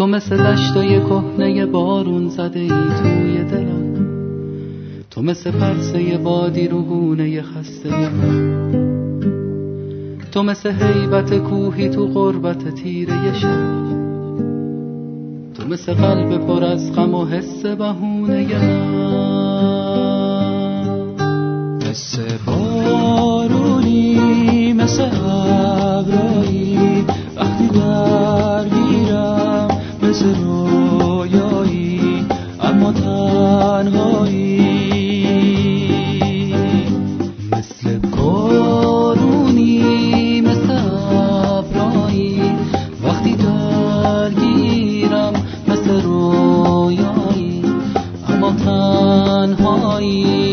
تو مثل دشتای کهنه بارون زده ای توی دلم، تو مثل پرسه بادی رو گونه خسته من، تو مثل هیبت کوهی تو غربت تیره شب، تو مثل قلب پر از غم و حس بهونه من، مثل بارونی مثل ابرایی وقتی درگیرم، مثل رویایی اما تنهایی، مثل بارونی مثل ابرایی وقتی درگیرم، مثل رویایی اما تنهایی.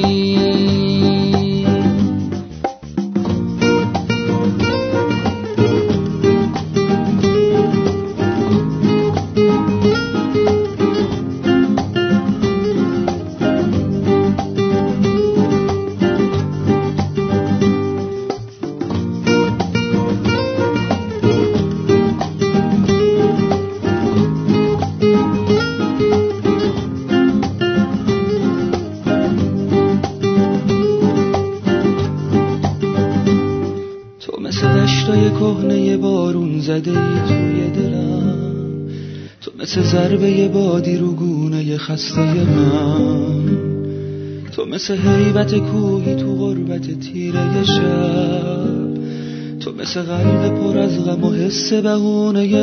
دشتای کهنه بارون زده ای توی دلم، تو مثل ضربه بادی رو گونه خسته من، تو مثل هیبت کوهی تو غربت تیره شب، تو مثل قلب پر از غم و حس بهونه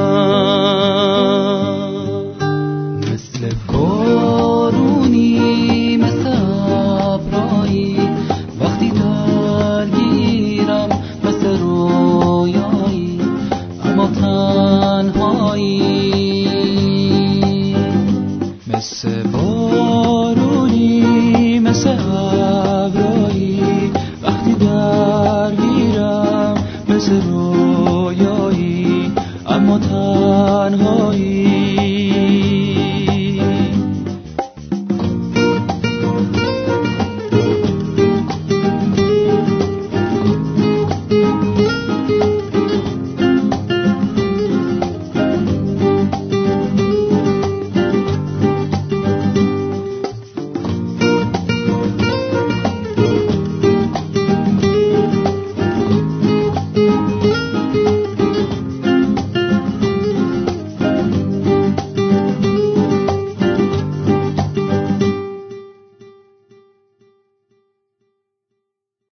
من، مثل بارونی مثل ابرایی وقتی درگیرم، مثل رویایی اما تنهایی، مثل بارونی مثل ابرایی وقتی درگیرم، مثل رویایی اما تنهایی.